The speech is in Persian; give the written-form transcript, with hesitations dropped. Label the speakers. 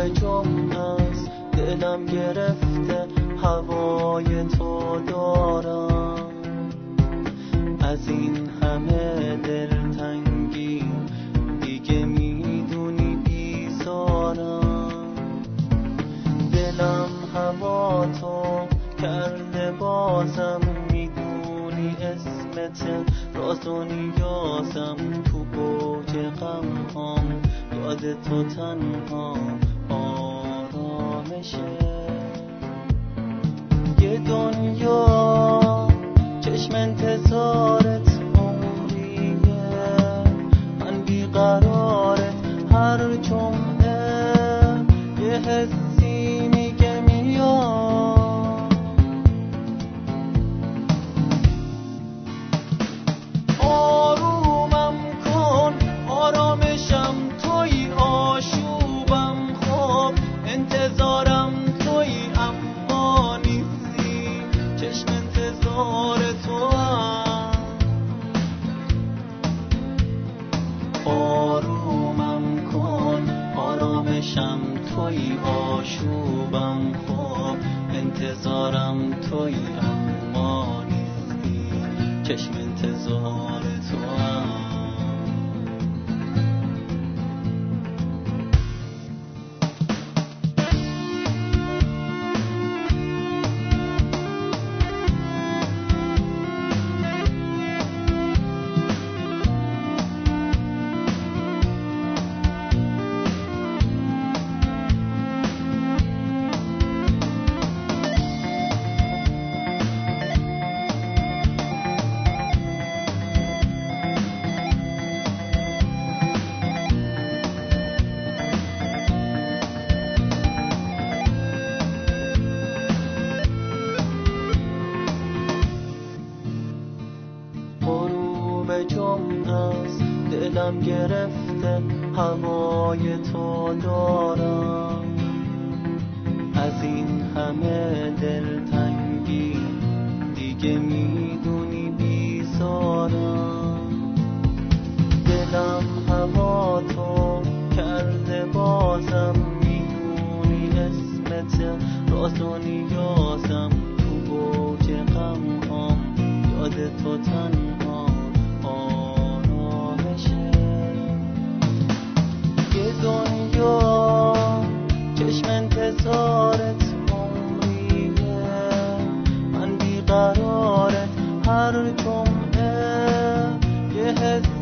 Speaker 1: جمعه است دلم گرفته هوای تو دارم. از این همه دلتنگی دیگه میدونی بیزارم. دلم هوا تو کرده بازم میدونی اسمت راز و نیازم. تو گوج غم هم یاد تو تنها آرامشه. یه دنیا چشم انتظارت عمریه، من بیقرارت هر جمعه یه حسی میگه میاد. آرومم کن آرامشم توی، آشوبم خب انتظارم توی، اما نیستی چشم انتظار تو هم. آرومم کن آرامشم توی، آشوبم خب انتظارم توی، اما نیستی چشم انتظار تو هم. غروب جمعه است دلم گرفته هوای تو دارم. از این همه دلتنگی دیگه میدونی بیزارم. دلم هوا تو کرده بازم میدونی اسمت راز و نیازم. تو گوج غم هم یاد تو تنها آرامشه. یه دنیا چشم انتظارت عمریه، من بیقرارت هر جمعه یه حس